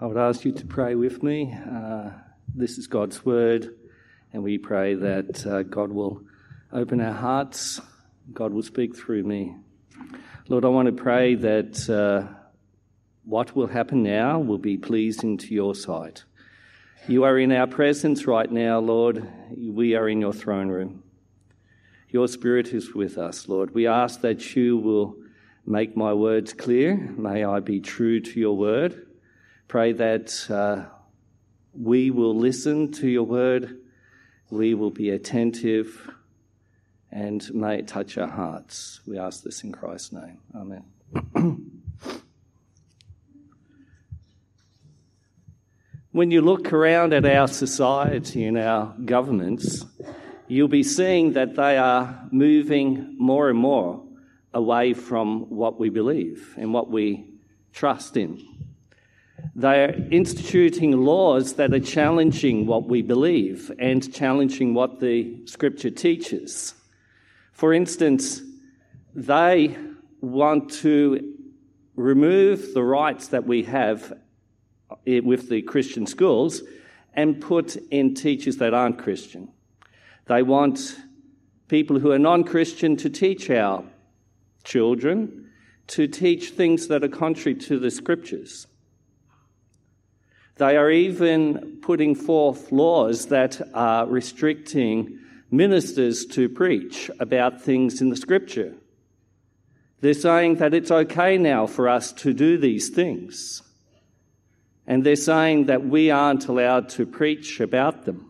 I would ask you to pray with me. This is God's word, and we pray that God will open our hearts, God will speak through me. Lord, I want to pray that what will happen now will be pleasing to your sight. You are in our presence right now, Lord. We are in your throne room. Your Spirit is with us, Lord. We ask that you will make my words clear. May I be true to your word. Pray that we will listen to your word. We will be attentive, and may it touch our hearts. We ask this in Christ's name. Amen. When you look around at our society and our governments, you'll be seeing that they are moving more and more away from what we believe and what we trust in. They are instituting laws that are challenging what we believe and challenging what the Scripture teaches. For instance, they want to remove the rights that we have with the Christian schools and put in teachers that aren't Christian. They want people who are non-Christian to teach our children, to teach things that are contrary to the Scriptures. They are even putting forth laws that are restricting ministers to preach about things in the Scripture. They're saying that it's okay now for us to do these things. And they're saying that we aren't allowed to preach about them.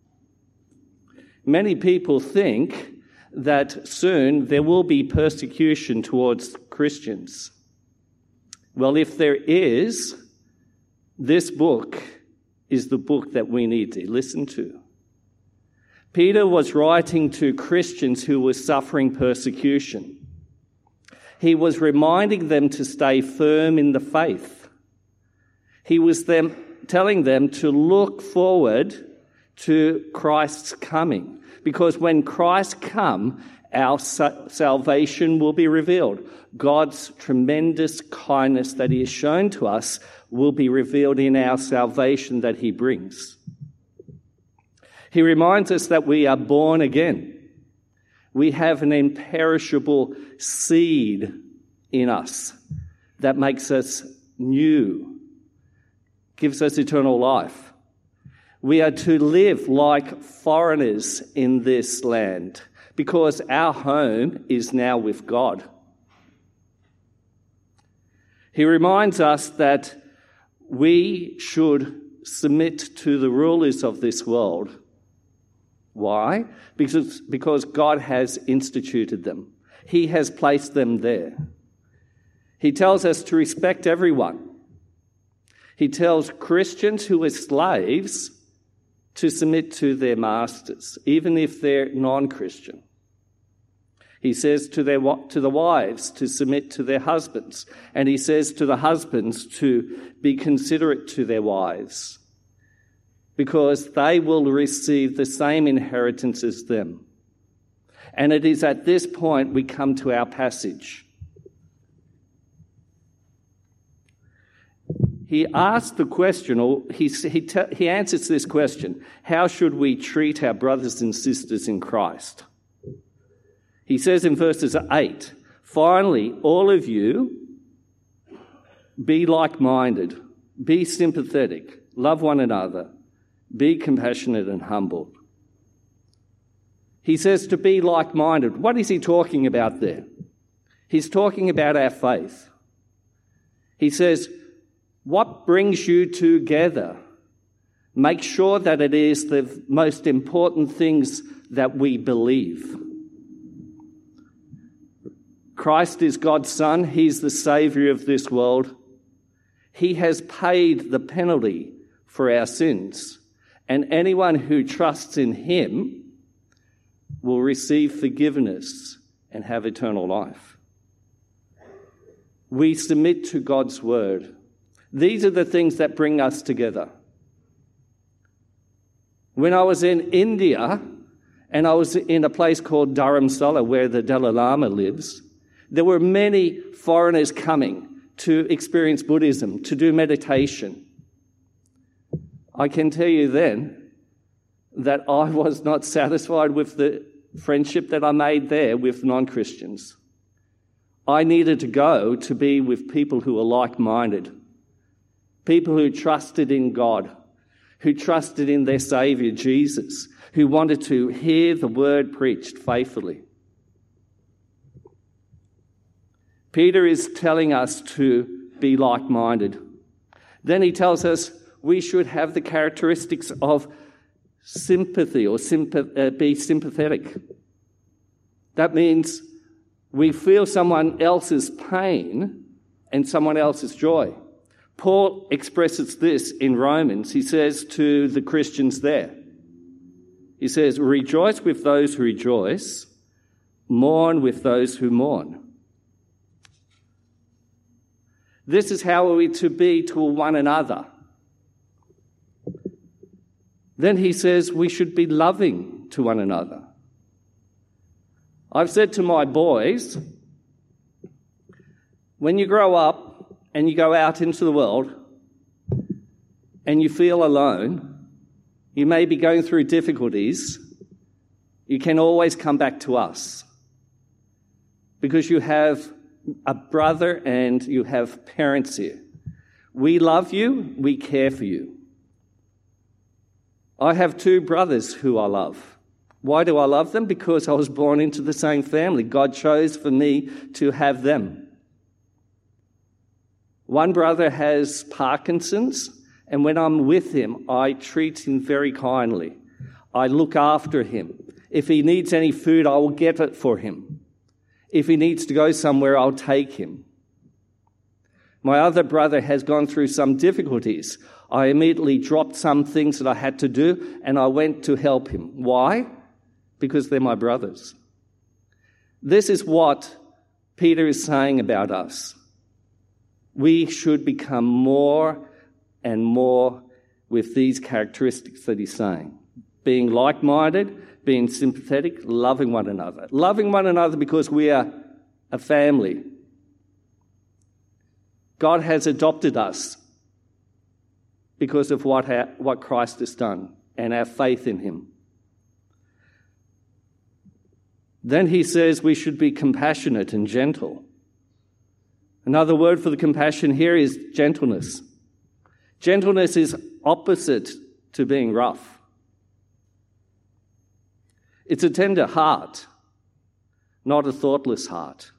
Many people think that soon there will be persecution towards Christians. Well, if there is, this book is the book that we need to listen to. Peter was writing to Christians who were suffering persecution. He was reminding them to stay firm in the faith. He was telling them to look forward to Christ's coming, because when Christ comes, our salvation will be revealed. God's tremendous kindness that he has shown to us will be revealed in our salvation that he brings. He reminds us that we are born again. We have an imperishable seed in us that makes us new, gives us eternal life. We are to live like foreigners in this land because our home is now with God. He reminds us that we should submit to the rulers of this world. Why? Because God has instituted them. He has placed them there. He tells us to respect everyone. He tells Christians who are slaves to submit to their masters, even if they're non-Christian. He says to the wives to submit to their husbands, and he says to the husbands to be considerate to their wives, because they will receive the same inheritance as them. And it is at this point we come to our passage. He asks the question, or he answers this question: how should we treat our brothers and sisters in Christ? He says in verses 8, finally, all of you, be like-minded, be sympathetic, love one another, be compassionate and humble. He says to be like-minded. What is he talking about there? He's talking about our faith. He says, what brings you together? Make sure that it is the most important things that we believe. Christ is God's Son. He's the Saviour of this world. He has paid the penalty for our sins. And anyone who trusts in him will receive forgiveness and have eternal life. We submit to God's word. These are the things that bring us together. When I was in India, and I was in a place called Dharamsala where the Dalai Lama lives, there were many foreigners coming to experience Buddhism, to do meditation. I can tell you then that I was not satisfied with the friendship that I made there with non-Christians. I needed to go to be with people who were like-minded, people who trusted in God, who trusted in their Saviour, Jesus, who wanted to hear the word preached faithfully. Peter is telling us to be like-minded. Then he tells us we should have the characteristics of sympathy or be sympathetic. That means we feel someone else's pain and someone else's joy. Paul expresses this in Romans. He says to the Christians there, he says, rejoice with those who rejoice, mourn with those who mourn. This is how we are to be to one another. Then he says we should be loving to one another. I've said to my boys, when you grow up and you go out into the world and you feel alone, you may be going through difficulties, you can always come back to us because you have a brother and you have parents here. We love you, we care for you. I have 2 brothers who I love. Why do I love them? Because I was born into the same family. God chose for me to have them. One brother has Parkinson's, and when I'm with him, I treat him very kindly. I look after him. If he needs any food, I will get it for him. If he needs to go somewhere, I'll take him. My other brother has gone through some difficulties. I immediately dropped some things that I had to do, and I went to help him. Why? Because they're my brothers. This is what Peter is saying about us. We should become more and more with these characteristics that he's saying. Being like-minded, being sympathetic, loving one another. Loving one another because we are a family. God has adopted us because of what Christ has done and our faith in him. Then he says we should be compassionate and gentle. Another word for the compassion here is gentleness. Gentleness is opposite to being rough. It's a tender heart, not a thoughtless heart.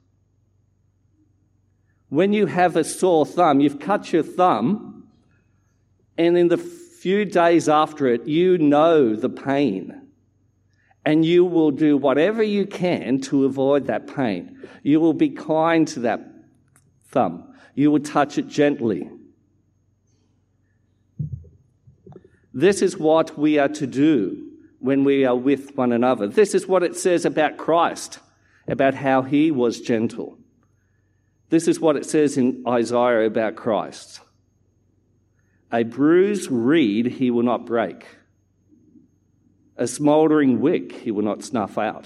When you have a sore thumb, you've cut your thumb, and in the few days after it, you know the pain. And you will do whatever you can to avoid that pain. You will be kind to that thumb. You will touch it gently. This is what we are to do when we are with one another. This is what it says about Christ, about how he was gentle. This is what it says in Isaiah about Christ. A bruised reed he will not break. A smouldering wick he will not snuff out.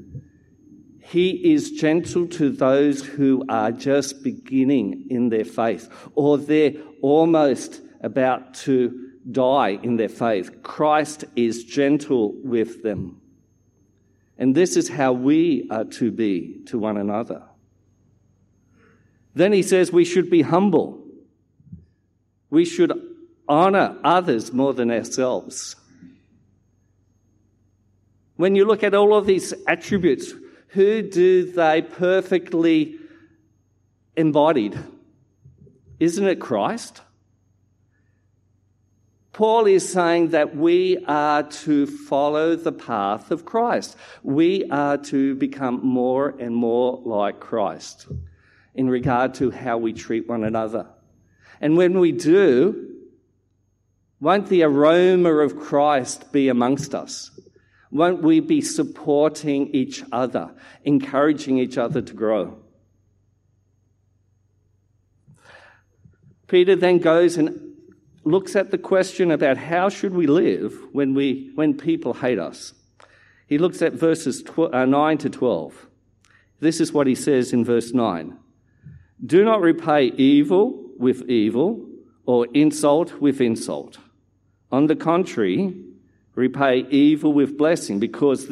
He is gentle to those who are just beginning in their faith, or they're almost about to die in their faith. Christ is gentle with them. And this is how we are to be to one another. Then he says we should be humble. We should honor others more than ourselves. When you look at all of these attributes, who do they perfectly embodied? Isn't it Christ? Paul is saying that we are to follow the path of Christ. We are to become more and more like Christ in regard to how we treat one another. And when we do, won't the aroma of Christ be amongst us? Won't we be supporting each other, encouraging each other to grow? Peter then goes and looks at the question about how should we live when people hate us. He looks at verses 9 to 12. This is what he says in verse 9. Do not repay evil with evil or insult with insult. On the contrary, repay evil with blessing, because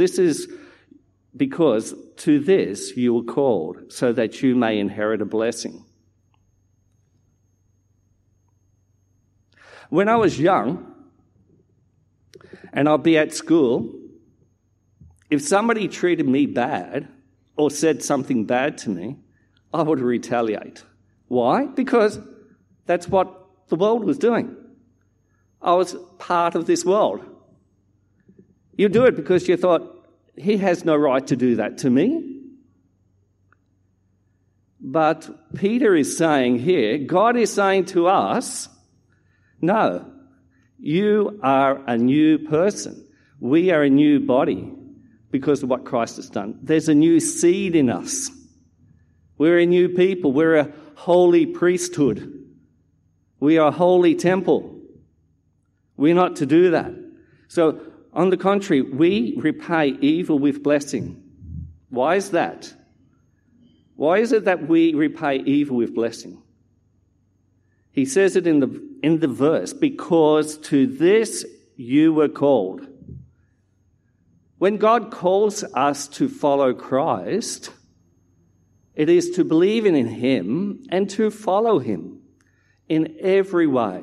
to this you were called, so that you may inherit a blessing. When I was young, and I'd be at school, if somebody treated me bad or said something bad to me, I would retaliate. Why? Because that's what the world was doing. I was part of this world. You do it because you thought, he has no right to do that to me. But Peter is saying here, God is saying to us, no, you are a new person. We are a new body because of what Christ has done. There's a new seed in us. We're a new people. We're a holy priesthood. We are a holy temple. We're not to do that. So, on the contrary, we repay evil with blessing. Why is that? Why is it that we repay evil with blessing? He says it in the verse, because to this you were called. When God calls us to follow Christ, it is to believe in him and to follow him in every way.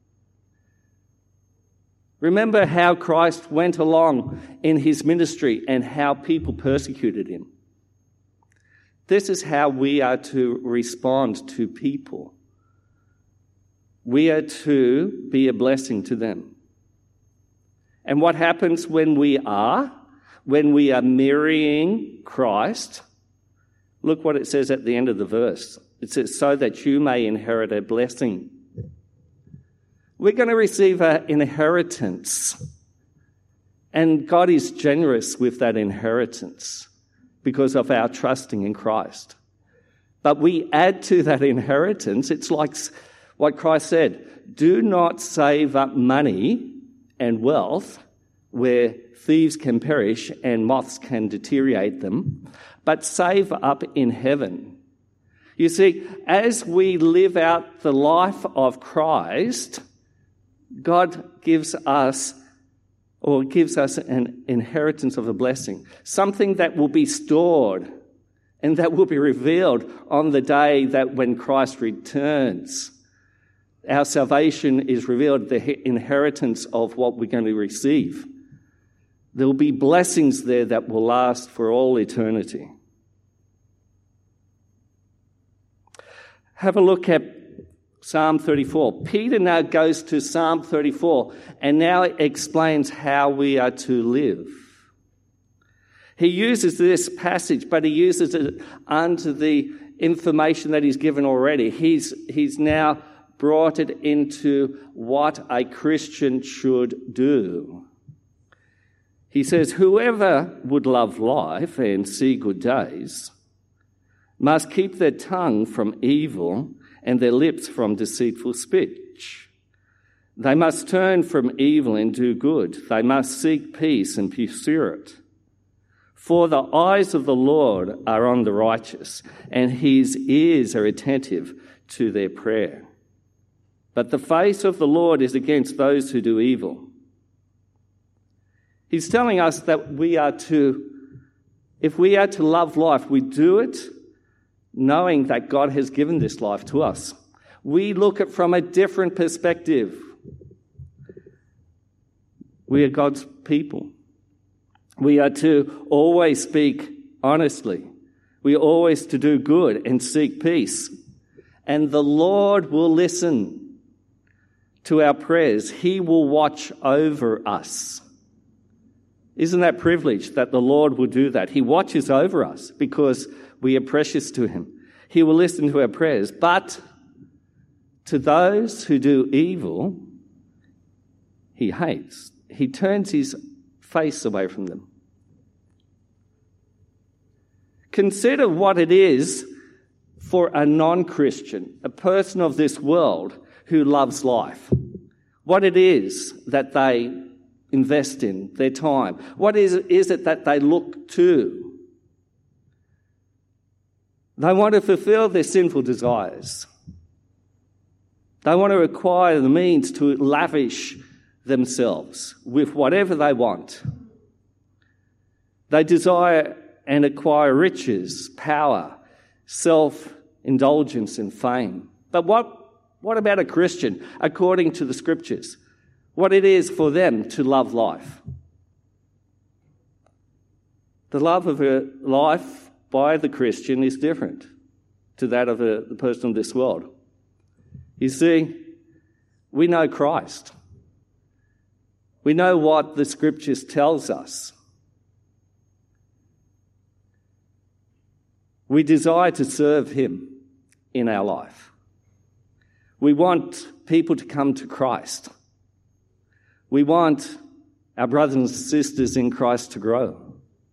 Remember how Christ went along in his ministry and how people persecuted him. This is how we are to respond to people. We are to be a blessing to them. And what happens when we are mirroring Christ? Look what it says at the end of the verse. It says, so that you may inherit a blessing. We're going to receive an inheritance. And God is generous with that inheritance because of our trusting in Christ. But we add to that inheritance. It's like what Christ said, do not save up money and wealth where thieves can perish and moths can deteriorate them, but save up in heaven. You see, as we live out the life of Christ, God gives us an inheritance of a blessing, something that will be stored and that will be revealed on the day that when Christ returns. Our salvation is revealed, the inheritance of what we're going to receive. There will be blessings there that will last for all eternity. Have a look at Psalm 34. Peter now goes to Psalm 34 and now explains how we are to live. He uses this passage, but he uses it under the information that he's given already. He's now brought it into what a Christian should do. He says, whoever would love life and see good days must keep their tongue from evil and their lips from deceitful speech. They must turn from evil and do good. They must seek peace and pursue it. For the eyes of the Lord are on the righteous, and his ears are attentive to their prayer. But the face of the Lord is against those who do evil. He's telling us that if we are to love life, we do it knowing that God has given this life to us. We look at it from a different perspective. We are God's people. We are to always speak honestly. We are always to do good and seek peace. And the Lord will listen to our prayers. He will watch over us. Isn't that privilege that the Lord will do that? He watches over us because we are precious to him. He will listen to our prayers. But to those who do evil, he hates. He turns his face away from them. Consider what it is for a non-Christian, a person of this world who loves life. What it is that they invest in their time. What is it that they look to? They want to fulfill their sinful desires. They want to acquire the means to lavish themselves with whatever they want. They desire and acquire riches, power, self-indulgence and fame. But what about a Christian, according to the Scriptures? What it is for them to love life. The love of a life by the Christian is different to that of the person of this world. You see, we know Christ. We know what the Scriptures tells us. We desire to serve him in our life. We want people to come to Christ. We want our brothers and sisters in Christ to grow.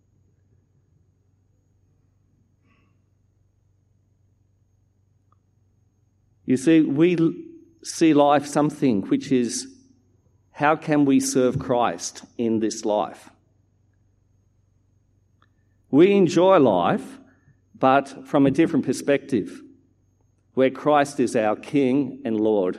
You see, we see life something which is, how can we serve Christ in this life? We enjoy life, but from a different perspective, where Christ is our King and Lord.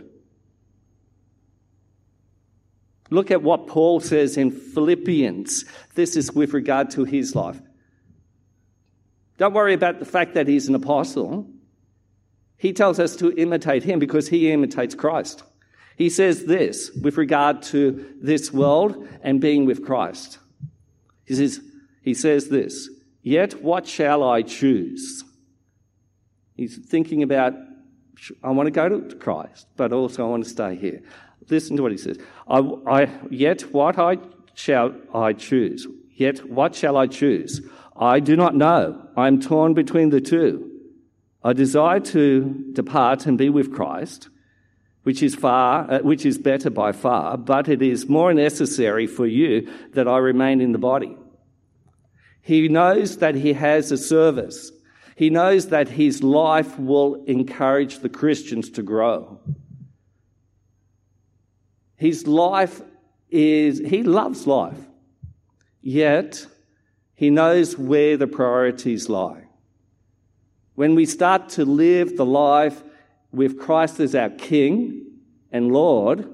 Look at what Paul says in Philippians. This is with regard to his life. Don't worry about the fact that he's an apostle. He tells us to imitate him because he imitates Christ. He says this with regard to this world and being with Christ. He says this, "Yet what shall I choose?" He's thinking about, I want to go to Christ, but also I want to stay here. Listen to what he says. Yet what shall I choose? Yet what shall I choose? I do not know. I am torn between the two. I desire to depart and be with Christ, which is better by far, but it is more necessary for you that I remain in the body. He knows that he has a service. He knows that his life will encourage the Christians to grow. His life he loves life, yet he knows where the priorities lie. When we start to live the life with Christ as our King and Lord,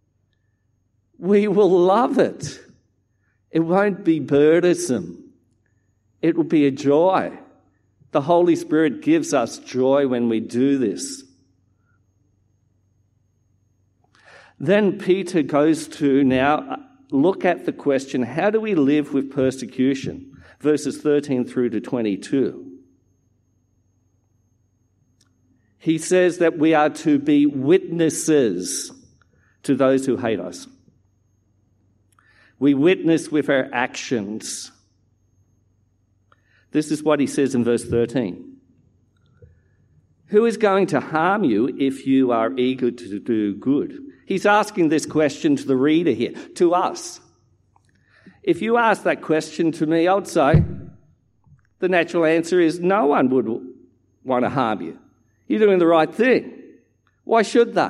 we will love it. It won't be burdensome. It will be a joy. The Holy Spirit gives us joy when we do this. Then Peter goes to now look at the question, how do we live with persecution? Verses 13 through to 22. He says that we are to be witnesses to those who hate us. We witness with our actions. This is what he says in verse 13. Who is going to harm you if you are eager to do good? He's asking this question to the reader here, to us. If you ask that question to me, I would say the natural answer is no one would want to harm you. You're doing the right thing. Why should they?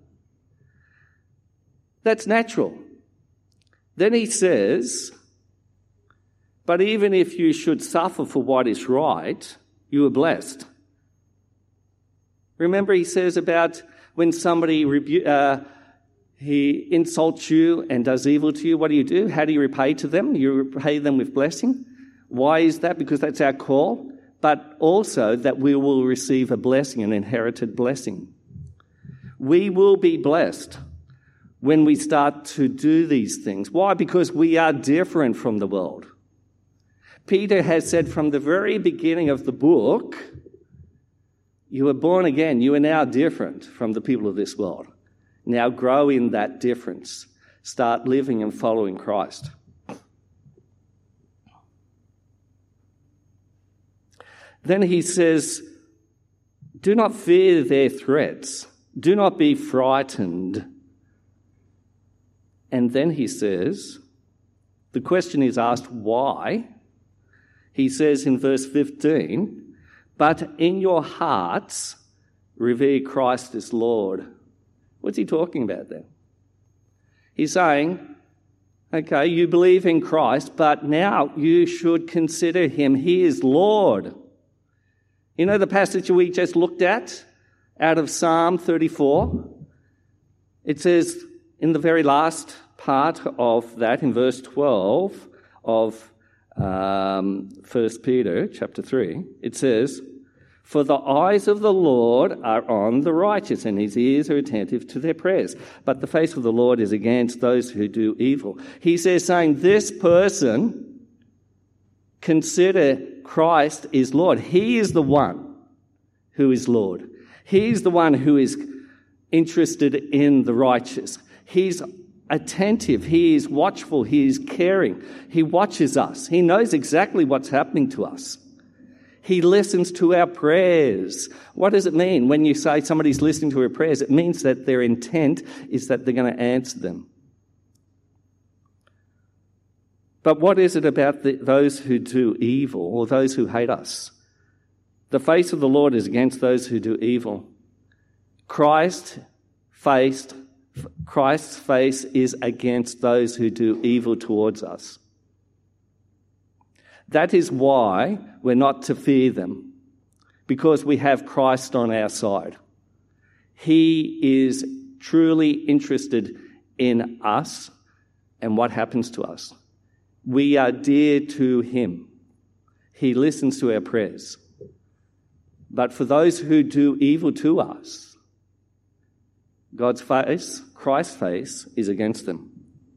That's natural. Then he says, but even if you should suffer for what is right, you are blessed. Remember he says about when somebody he insults you and does evil to you, what do? How do you repay to them? You repay them with blessing. Why is that? Because that's our call. But also that we will receive a blessing, an inherited blessing. We will be blessed when we start to do these things. Why? Because we are different from the world. Peter has said from the very beginning of the book, you were born again. You are now different from the people of this world. Now grow in that difference. Start living and following Christ. Then he says, do not fear their threats. Do not be frightened. And then he says, the question is asked, why? He says in verse 15, but in your hearts revere Christ as Lord. What's he talking about there? He's saying, okay, you believe in Christ, but now you should consider him. He is Lord. You know the passage we just looked at out of Psalm 34? It says in the very last part of that in verse 12 of 1 Peter chapter 3. It says, "For the eyes of the Lord are on the righteous, and his ears are attentive to their prayers. But the face of the Lord is against those who do evil." He says, saying this person, consider Christ is Lord. He is the one who is Lord. He is the one who is interested in the righteous. He's attentive. He is watchful. He is caring. He watches us. He knows exactly what's happening to us. He listens to our prayers. What does it mean when you say somebody's listening to our prayers? It means that their intent is that they're going to answer them. But what is it about those who do evil or those who hate us? The face of the Lord is against those who do evil. Christ's face is against those who do evil towards us. That is why we're not to fear them, because we have Christ on our side. He is truly interested in us and what happens to us. We are dear to him. He listens to our prayers. But for those who do evil to us, God's face, Christ's face, is against them.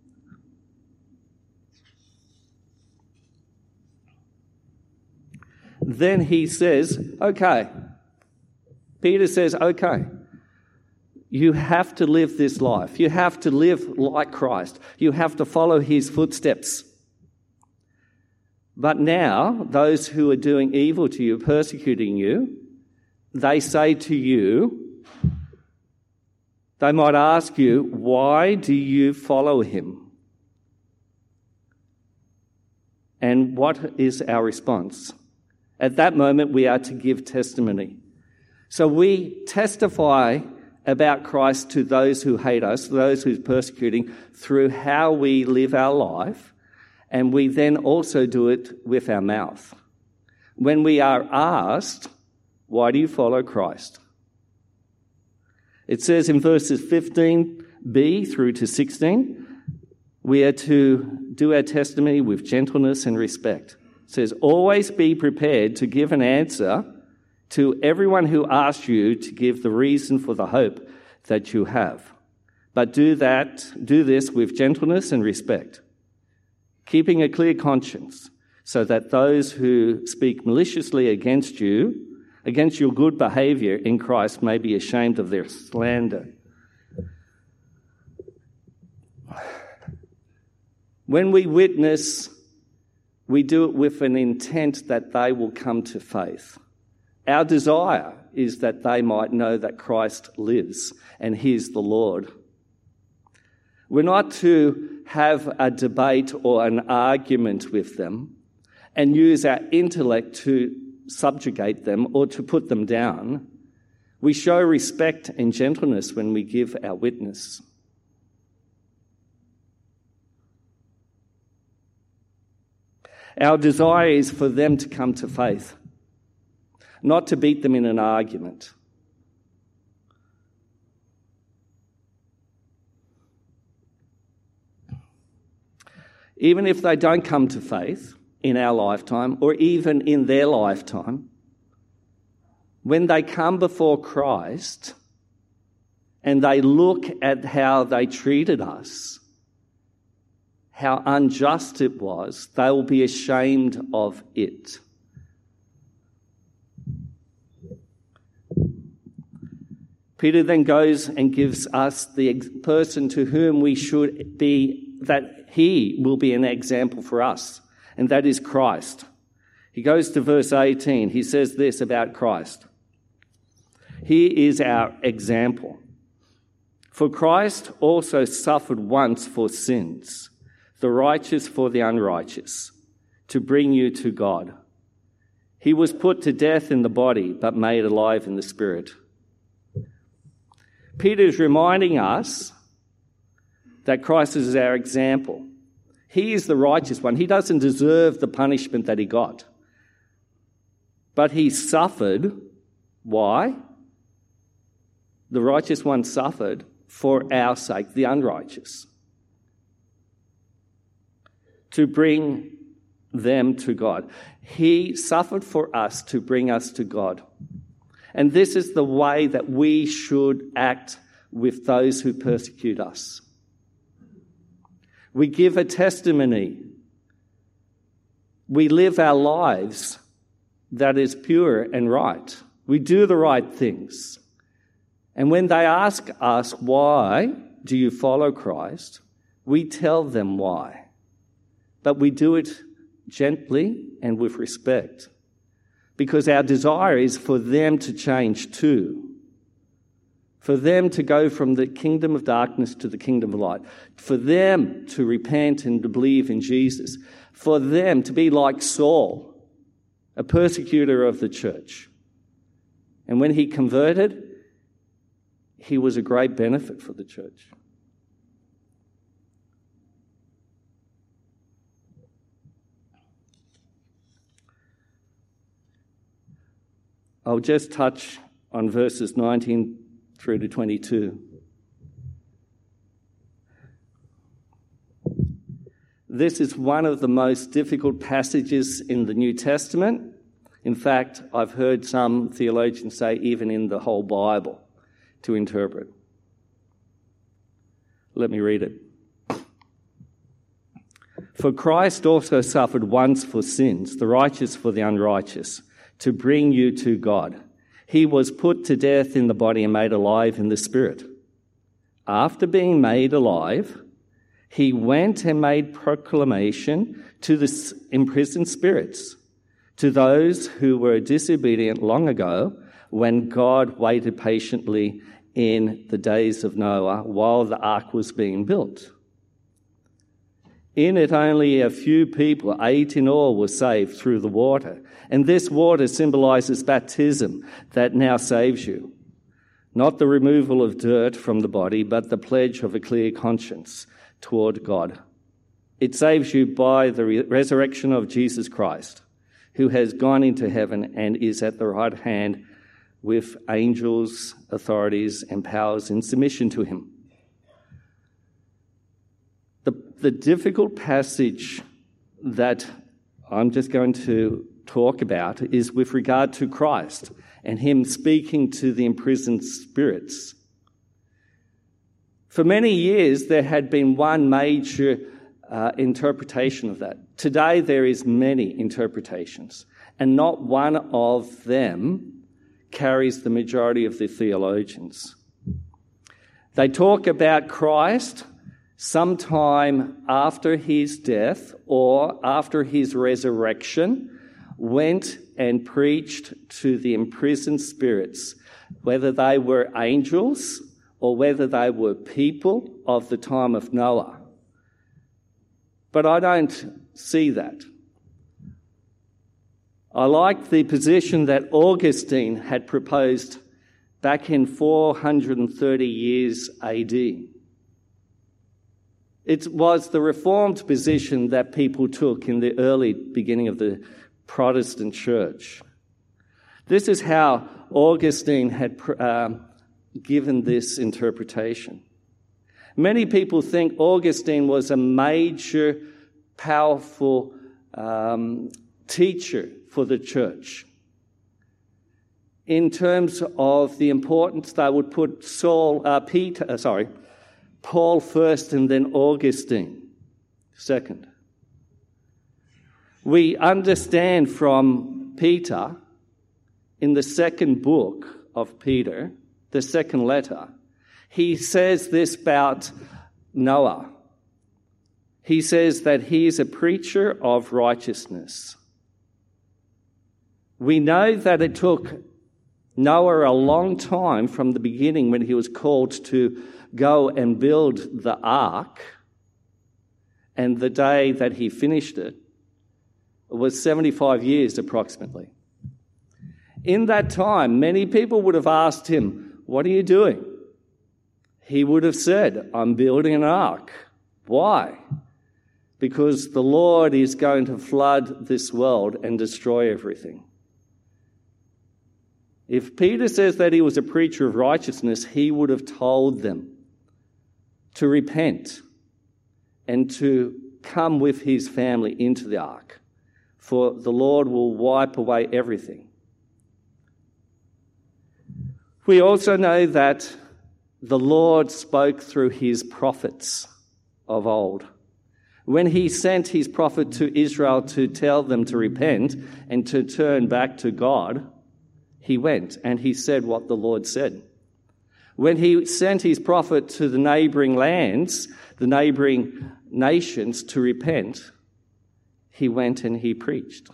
Then he says, okay. Peter says, okay, you have to live this life. You have to live like Christ. You have to follow his footsteps. But now, those who are doing evil to you, persecuting you, they say to you, they might ask you, why do you follow him? And what is our response? At that moment, we are to give testimony. So we testify about Christ to those who hate us, those who are persecuting, through how we live our life, and we then also do it with our mouth. When we are asked, why do you follow Christ? It says in verses 15b through to 16, we are to do our testimony with gentleness and respect. It says, always be prepared to give an answer to everyone who asks you to give the reason for the hope that you have. But do this with gentleness and respect, keeping a clear conscience, so that those who speak maliciously against your good behavior in Christ may be ashamed of their slander. When we witness, we do it with an intent that they will come to faith. Our desire is that they might know that Christ lives and he is the Lord. We're not to have a debate or an argument with them and use our intellect to subjugate them or to put them down. We show respect and gentleness when we give our witness. Our desire is for them to come to faith, not to beat them in an argument. Even if they don't come to faith in our lifetime or even in their lifetime, when they come before Christ and they look at how they treated us, how unjust it was, they will be ashamed of it. Peter then goes and gives us the person to whom we should be, that he will be an example for us, and that is Christ. He goes to verse 18. He says this about Christ. He is our example. For Christ also suffered once for sins, the righteous for the unrighteous, to bring you to God. He was put to death in the body, but made alive in the spirit. Peter is reminding us that Christ is our example. He is the righteous one. He doesn't deserve the punishment that he got. But he suffered. Why? The righteous one suffered for our sake, the unrighteous. to bring them to God. He suffered for us to bring us to God. And this is the way that we should act with those who persecute us. We give a testimony. We live our lives that is pure and right. We do the right things. And when they ask us, why do you follow Christ? We tell them why. But we do it gently and with respect, because our desire is for them to change too, for them to go from the kingdom of darkness to the kingdom of light, for them to repent and to believe in Jesus, for them to be like Saul, a persecutor of the church. And when he converted, he was a great benefit for the church. I'll just touch on verses 19 through to 22. This is one of the most difficult passages in the New Testament. In fact, I've heard some theologians say even in the whole Bible to interpret. Let me read it. For Christ also suffered once for sins, the righteous for the unrighteous, to bring you to God. He was put to death in the body and made alive in the spirit. After being made alive, he went and made proclamation to the imprisoned spirits, to those who were disobedient long ago, when God waited patiently in the days of Noah while the ark was being built. In it, only a few people, 8 in all, were saved through the water. And this water symbolizes baptism that now saves you. Not the removal of dirt from the body, but the pledge of a clear conscience toward God. It saves you by the resurrection of Jesus Christ, who has gone into heaven and is at the right hand with angels, authorities, and powers in submission to him. The difficult passage that I'm just going to talk about is with regard to Christ and him speaking to the imprisoned spirits. For many years, there had been one major interpretation of that. Today, there is many interpretations, and not one of them carries the majority of the theologians. They talk about Christ sometime after his death or after his resurrection, went and preached to the imprisoned spirits, whether they were angels or whether they were people of the time of Noah. But I don't see that. I like the position that Augustine had proposed back in 430 years AD. It was the Reformed position that people took in the early beginning of the Protestant church. This is how Augustine had given this interpretation. Many people think Augustine was a major, powerful teacher for the church. In terms of the importance, they would put Paul first and then Augustine second. We understand from Peter in the second book of Peter, the second letter, he says this about Noah. He says that he is a preacher of righteousness. We know that it took Noah a long time from the beginning when he was called to go and build the ark, and the day that he finished it was 75 years approximately. In that time, many people would have asked him, "What are you doing?" He would have said, "I'm building an ark." Why? Because the Lord is going to flood this world and destroy everything. If Peter says that he was a preacher of righteousness, he would have told them to repent and to come with his family into the ark, for the Lord will wipe away everything. We also know that the Lord spoke through his prophets of old. When he sent his prophet to Israel to tell them to repent and to turn back to God, he went and he said what the Lord said. When he sent his prophet to the neighboring lands, the neighboring nations to repent, he went and he preached.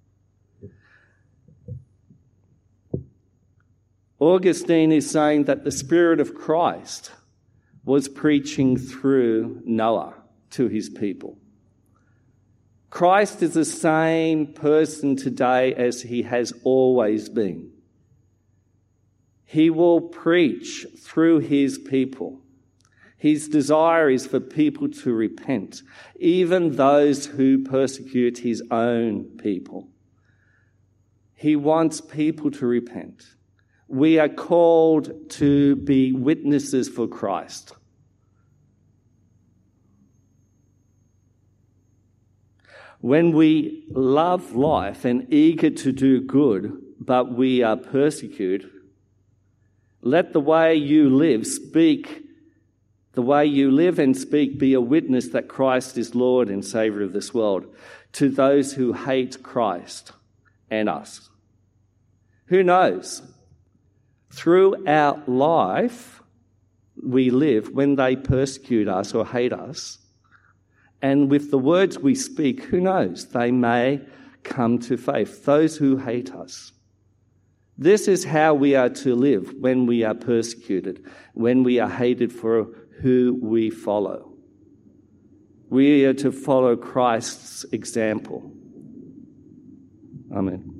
Augustine is saying that the Spirit of Christ was preaching through Noah to his people. Christ is the same person today as he has always been. He will preach through his people. His desire is for people to repent, even those who persecute his own people. He wants people to repent. We are called to be witnesses for Christ. When we love life and eager to do good, but we are persecuted, let the way you live and speak be a witness that Christ is Lord and Saviour of this world to those who hate Christ and us. Who knows? Through our life we live, when they persecute us or hate us, and with the words we speak, who knows, they may come to faith, those who hate us. This is how we are to live when we are persecuted, when we are hated for who we follow. We are to follow Christ's example. Amen.